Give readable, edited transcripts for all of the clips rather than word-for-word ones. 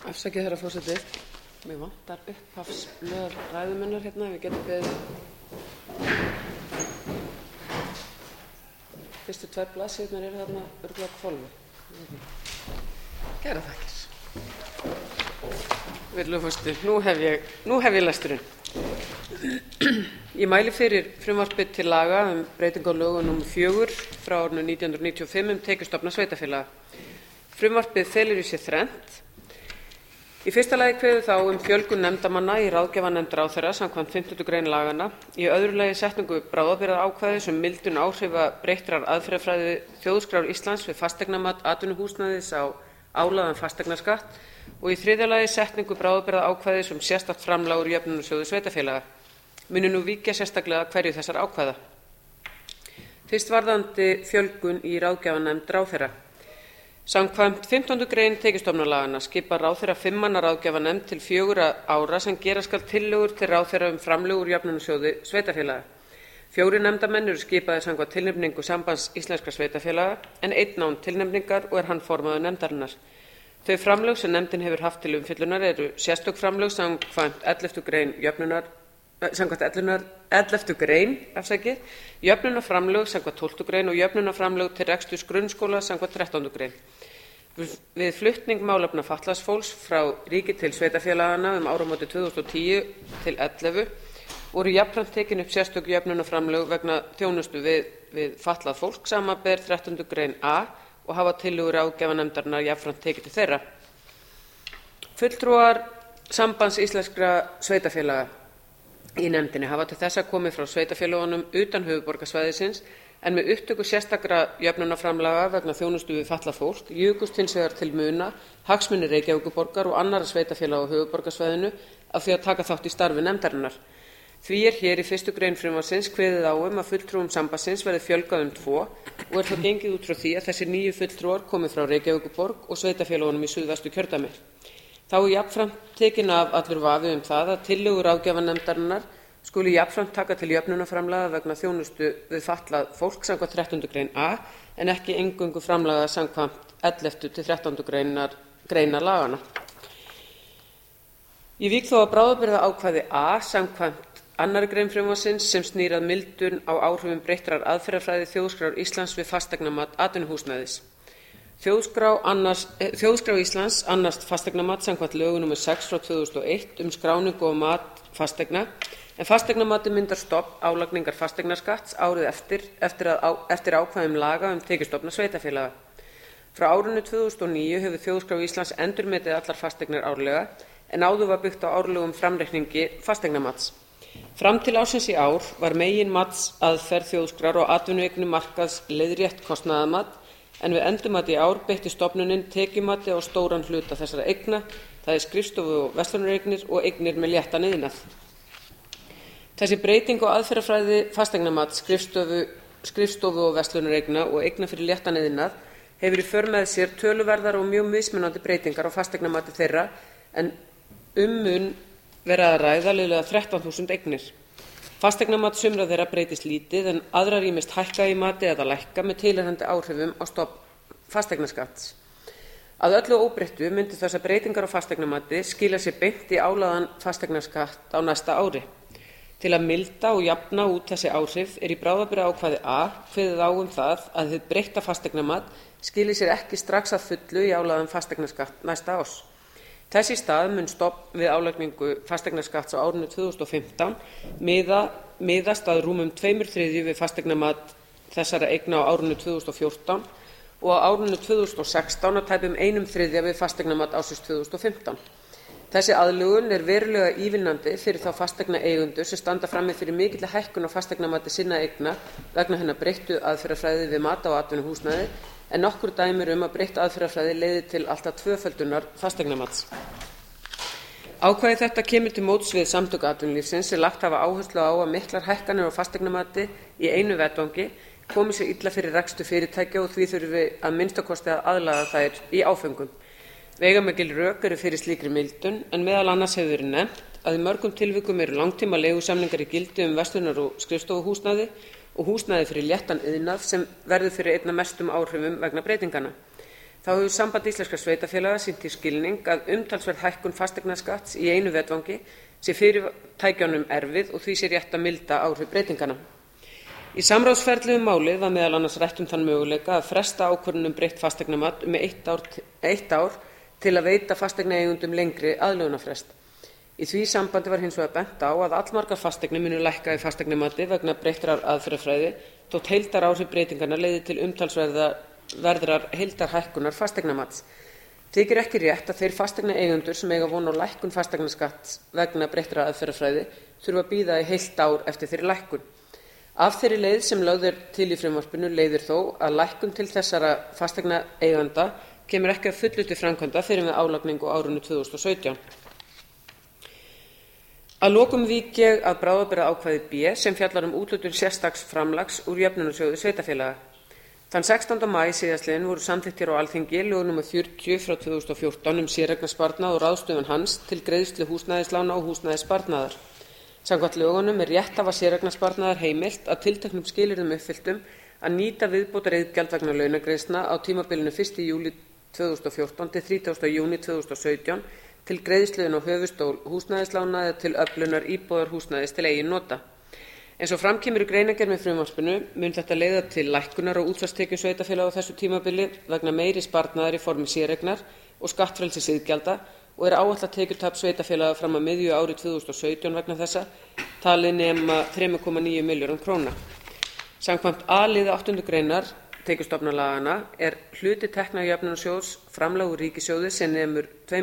Afsakið, herra forseti. Mig vantar upphafsblöð ræðu minnar hérna, ef við getum beðið. Fyrstu 2 blaðsíðurnar eru þarna örugglega á hvolfi. Kærar þakkir. Virðulegur forseti, nú hef ég lesturinn. Ég mæli fyrir frumvarpi til laga breytingu á lögum númer 4 frá árinu 1995 tekjustofna sveitarfélaga. Frumvarpið felur í sér þrennt. Í fyrsta lagi kveður þá fjölgun nefndarmanna í ráðgjafarnefnd ráðherra samkvæmt 15. grein laganna. Í öðru lagi setningu bráðabirgðaákvæðis mildun áhrifa breyttrar aðferðafræði Þjóðskrár Íslands við fasteignamat atvinnuhúsnæðis á álagðan fasteignaskatt og í þriðja lagi setningu bráðabirgðaákvæðis sérstakt framlag úr jöfnunarsjóði sveitarfélaga. Munu nú víkja sérstaklega að hverju þessara ákvæða. Fyrst varðandi fjölgun í ráðgjafarnefnd ráðherra. Samkvæmt 15. grein tekjustofnalaganna skipar ráðherra 5 manna ráðgjafarnefnd til 4 ára sem gera skal tillögur til ráðherra framlög úr jöfnunarsjóði sveitarfélaga. 4 nefndarmenn eru skipaðir samkvæmt tilnefningu Sambands íslenskra sveitarfélaga en 1 án tilnefningar og er hann formaður nefndarinnar. Þau framlög sem nefndin hefur haft til umfjöllunar eru sérstök framlög samkvæmt 11. grein jöfnunarframlög samkvæmt 12. grein og jöfnunarframlög til reksturs grunnskóla samkvæmt 13. grein. Við flutning málefna fatlaðs fólks frá ríki til sveitarfélaganna áramótin 2010 til 11 voru jafnframt tekin upp sérstök jöfnunarframlög vegna þjónustu við fatlað fólk, samanber 13. grein A, og hafa tillögur ráðgjafarnefndarinnar jafnframt tekið til þeirra. Fulltrúar Sambands íslenskra sveitarfélaga í nefndinni hafa til þessa komið frá sveitarfélögunum utan höfuðborgarsvæðisins en með upptöku sérstakra jöfnunarframlaga vegna þjónustu við fatlað fólk jukust hins vegar til muna hagsmunir Reykjavíkurborgar og annarra sveitarfélaga á höfuðborgarsvæðinu af því að taka þátt í starfi nefndarinnar. Því er hér í 1. grein frumvarpsins kveðið á að fulltrúum sambandsins verði fjölgað 2 og er þá gengið út frá því að þessir 9 fulltrúar komi frá Reykjavíkurborg og sveitarfélögunum í Suðvesturkjördæmi. Þá er jafnframt tekin af allur vafi það að tillögur ráðgjafarnefndarinnar skuli jafnframt taka til jöfnunarframlaga vegna þjónustu við fatlað fólk samkvæmt 13. grein A en ekki eingöngu framlaga samkvæmt 11. til 13. greinar laganna. Ég vík þó að bráðabirgðaákvæði A samkvæmt 2. grein frumvarpsins sem snýr að mildun á áhrifum breyttrar aðferðafræði Þjóðskrár Íslands við fasteignamat atvinnuhúsnæðis. Þjóðskrá Íslands annast fasteignamat samkvæmt lögum númer 6 frá 2001 skráningu og mat fasteigna en fasteignamati myndar stofn álagningar fasteignaskatts árið eftir ákvæðum laga tekjustofna sveitarfélaga. Frá árinu 2009 hefur Þjóðskrá Íslands endurmetið allar fasteignar árlega en áður var byggt á árlegum framreikningi fasteignamats. Fram til ársins í ár var meginmatsaðferð Þjóðskrár og atvinnueignum markaðs leiðrétt kostnaðarmat en við endurmat í ár beitti stofnunin tekjumati á stóran hluta þessara eigna, það er skrifstofu og verslunareignir og eignir með léttan iðnað. Þessi breyting á aðferðafræði fasteignamats skrifstofu og verslunareigna og eigna fyrir léttan iðnað hefur í för með sér töluverðar og mjög mismunandi breytingar á fasteignamati þeirra en mun vera að ræða liðlega 13.000 eignir. Fasteignamat sumra þeirra breytist lítið en aðrar ýmist hækka í mati eða lækka með tilheyrandi áhrifum á stofn fasteignaskatts. Að öllu óbreyttu myndu þessar breytingar á fasteignamati skila sér beint í álagðan fasteignaskatt á næsta ári. Til að milda og jafna út þessi áhrif er í bráðabirgðaákvæði A kveðið á það að hið breytta fasteignamat skili sér ekki strax að fullu í álagðan fasteignaskatt næsta árs. Þess í stað mun stofn við álagningu fasteignaskatts á árinu 2015 miðast að rúmum 2/3 við fasteignamat þessara eigna á árinu 2014 og á árinu 2016 að tæpum 1/3 við fasteignamat ársins 2015. Þessi aðlögun er verulega ívilnandi fyrir þá fasteignaeigendur sem standa frammi fyrir mikilli hækkun á fasteignamati sinna eigna vegna hinnar breyttu aðferðafræði við mat á atvinnuhúsnæði en nokkur dæmi að breytt aðferðafræði leiði til allt að 2-földunar fasteignamats. Ákvæði þetta kemur til móts við samtök atvinnulífsins sem lagt hafa áherslu á að miklar hækkanir á fasteignamati í einu vettvangi komi sér illa fyrir rekstur fyrirtækja og því þurfi að minnsta kosti að aðlaga þær í áföngum. Veigamikil rök eru fyrir slíkri mildun en meðal annars hefur verið nefnt að í mörgum tilvikum eru langtíma leigusamningar í gildi verslunar- og skrifstofuhúsnæði og húsnæði fyrir léttan iðnað sem verður fyrir einna mestum áhrifum vegna breytinganna. Þá hefur Samband íslenskra sveitarfélaga sýnt því skilning að umtalsverð hækkun fasteignaskatts í einu vetfangi sé fyrirtækjunum erfið og því sé rétt að milda áhrif breytinganna. Í samráðsferli málið var meðal annars rætt þann möguleika að fresta ákvörðun breytt fasteignamat eitt ár til að veita fasteignaeigendum lengri aðlögunarfrest. Í því sambandi var hins vegar bent á að allmargar fasteignir munu lækka í fasteignamati vegna breyttrar aðferðafræði þótt heildaráhrif breytinganna leiði til umtalsverðrar heildarhækkunar fasteignamats. Þykir ekki rétt að þeir fasteignaeigendur sem eiga von á lækkun fasteignaskatts vegna breyttrar aðferðafræði þurfa að bíða í heilt ár eftir þeirri lækkun. Af þeirri leið sem lögð til í frumvarpinu leiðir þó að lækkun til þessara fasteignaeigenda kemur ekki að fullu til framkvæmda fyrr en við álagningu á árinu 2017. Að lokum vík ég að bráðabirgðaákvæði B sem fjallar úthlutun sérstaks framlags úr jöfnunarsjóði sveitarfélaga. Þann 16. maí síðastliðinn voru samþykkt hér á Alþingi lög númer 40/2014 séreignarsparnað og ráðstöfun hans til greiðslu húsnæðislána og húsnæðissparnaðar. Samkvæmt lögunum rétthafa séreignarsparnaðar heimilt að tilteknum skilyrðum uppfylltum að nýta viðbótariðgjald vegna launagreiðslna á tímabilinu 1. júlí 2014 til 30. júní 2017 til greiðslu á höfuðstól húsnæðislána eða til öflunar íbúðarhúsnæðis til eigin nota. Eins og fram kemur í greinargerð með frumvarpinu mun þetta leiða til lækkunar á útsvarstekjum sveitarfélaga á þessu tímabili vegna meiri sparnaðar í formi séreignar og skattfrelsisiðgjalda og áætlað tekjutap sveitarfélaga fram að miðju ári 2017 vegna þessa talið nema 3,9 milljörðum króna. Samkvæmt A-lið 8. greinar tekjustofnalaganna hluti tekna jöfnunarsjóðs framlag úr ríkissjóði sem nemur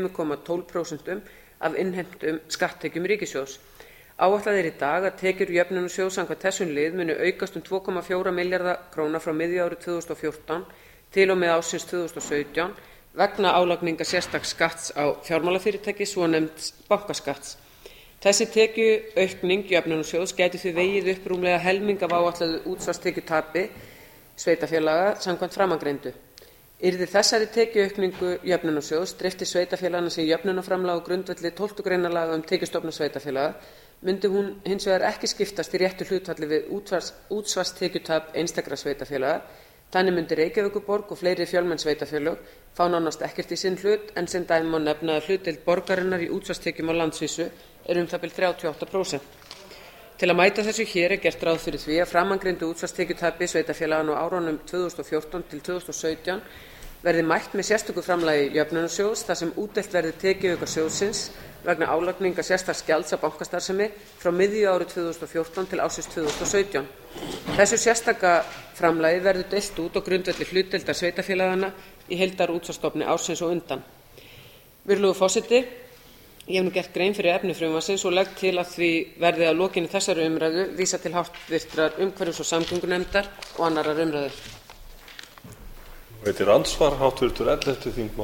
2,12% af innheimtum skatttekjum ríkissjóðs. Áætlað í dag að tekjur jöfnunarsjóðs samkvæmt þessum lið munu aukast 2,4 milljarða króna frá miðju ári 2014 til og með ársins 2017 vegna álagningar sérstaks skatts á fjármálafyrirtæki, svonefnds bankaskatts. Þessi tekjuaukning jöfnunarsjóðs gæti því vegið upp rúmlega helming af áætluðu útsvarstekjutapi sveitarfélaga samkvæmt framangreindu. Yrði þessari tekjuaukningu jöfnunarsjóðs dreift til sveitarfélaganna sem jöfnunarframlag á grundvelli 12. greinar laga tekjustofna sveitarfélaga myndi hún hins vegar ekki skiptast í réttu hlutfalli við útsvarstekjutap einstakra sveitarfélaga. Þannig myndi Reykjavíkurborg og fleiri fjölmenn sveitarfélög fá nánast ekkert í sinn hlut en sem dæmi má nefna að hlutdeild borgarinnar í útsvarstekjum á landsvísu það bil 38%. Til að mæta þessu hér gert ráð fyrir því að framangreindu útsvarstekjutapi sveitarfélaganna á árunum 2014 til 2017 verði mætt með sérstöku framlagi jöfnunarsjóðs þar sem útdeilt verði tekjuauka sjóðsins vegna álagningar sérstaks gjalds á bankastarfsemi frá miðju ári 2014 til ársins 2017. Þessu sérstaka framlagi verður deilt út á grundvelli hlutdeildar sveitarfélaganna í heildarútsvarsstofni ársins og undan. Virðulegur forseti, ég hef nú gert grein fyrir efni frumvarpsins og legg til að því verði að lokinni þessari umræðu vísað til háttvirtrar umhverfis- og samgöngunefndar og annarrar umræðu. Veitir andsvar háttvirtur 11. þingmaður